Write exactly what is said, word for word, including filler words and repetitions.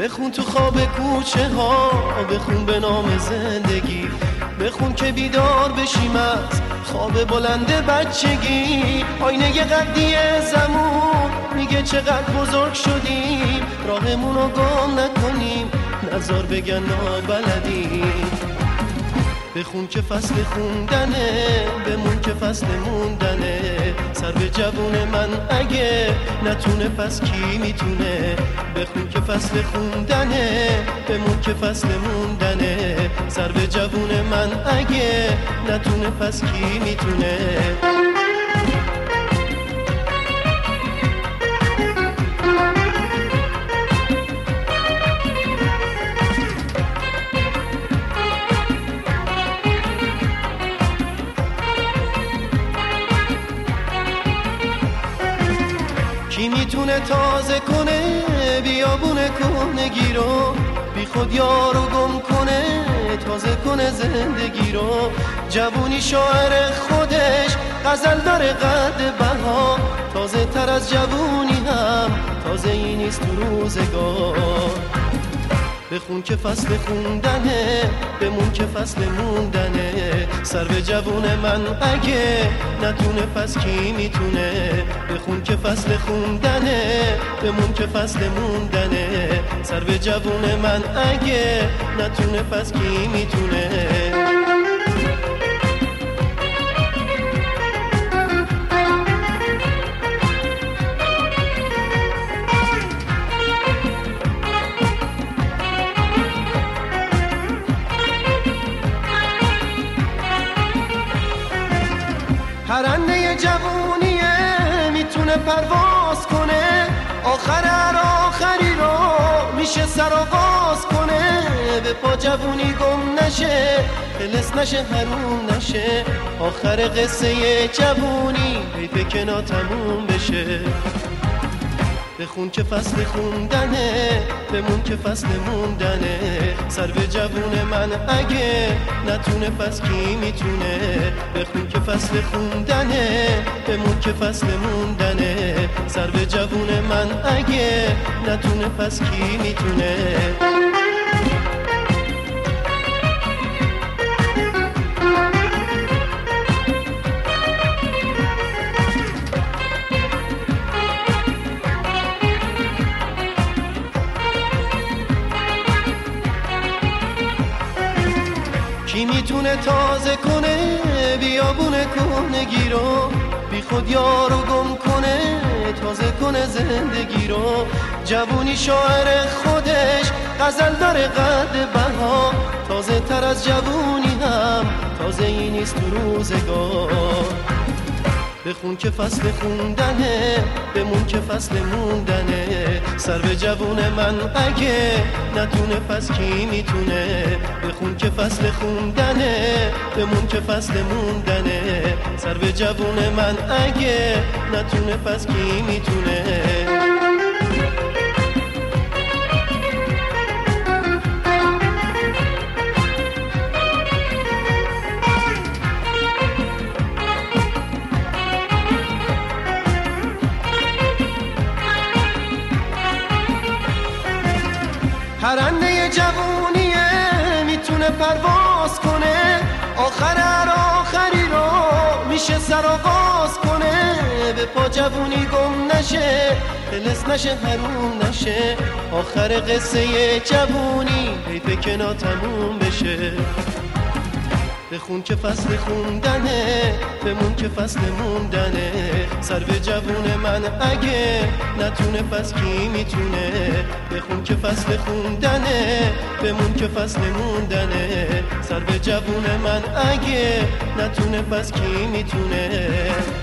بخون تو خواب کوچه ها، بخون به نام زندگی، بخون که بیدار بشیم از خواب بلند بچگی. آینه قدی زمون میگه چقدر بزرگ شدیم، راهمون رو گم نکنیم، نزار بگن نابلدیم. بخون که فصل خوندنه، بمون که فصل موندنه. سر به جوون من اگه نتونه پس کی میتونه؟ بخون که فصل خوندنه، بمون که فصل موندنه. سر به جوون من اگه نتونه پس کی میتونه؟ کی میتونه تازه کنه بیابونه کهنگی رو؟ بی خود یارو گم کنه تازه کنه زندگی رو. جوونی شاعر خودش غزل داره قد بها، تازه تر از جوونی هم تازه ای نیست تو روزگار. بخون که فصل خوندنه، بمون که فصل موندنه. سر به جوون من اگه نتونه پس کی میتونه؟ بخون که فصل خوندنه، بمون که فصل موندنه. سر به جوون من اگه نتونه پس کی میتونه؟ پرنده جوونیه میتونه پرواز کنه، آخر هر آخری رو میشه سرآغاز کنه. به پا جوونی گم نشه، خلص نشه حروم نشه. آخر قصه جوونی حیفه که ناتموم بشه. بخون که فصل خوندنه، بمون که فصل موندنه. سر به جوون من اگه نتونه پس کی میتونه؟ بخون که فصل خوندنه، بمون که فصل موندنه. سر به جوون من اگه نتونه پس کی میتونه؟ کی میتونه تازه کنه بیابونه کهنگی رو؟ بی خود یارو گم کنه تازه کنه زندگی رو. جوونی شاعر خودش غزل داره قد بها، تازه تر از جوونی هم تازه ای نیست تو روزگار. بخون که فصل خوندنه، بمون که فصل موندنه. سر به جوون من اگه نتونه پس کی میتونه؟ بخون که فصل خوندنه، بمون که فصل موندنه. سر به جوون من اگه نتونه پس کی میتونه؟ پرنده جوونیه میتونه پرواز کنه، آخر هر آخری رو میشه سرآغاز کنه. به پا جوونی گم نشه، خلص نشه حروم نشه. آخر قصه جوونی حیفه که ناتموم بشه. بخون که فصل خوندنه، بمون که فصل موندنه. سر به جوون من اگه نتونه پس کی میتونه؟ بخون که فصل خوندنه، بمون که فصل موندنه. سر به جوون من اگه نتونه پس کی میتونه؟